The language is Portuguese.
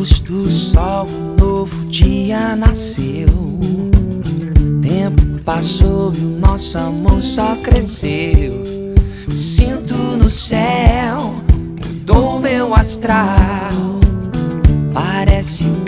luz do sol, um novo dia nasceu. Tempo passou e o nosso amor só cresceu. Me sinto no céu, mudou meu astral. Parece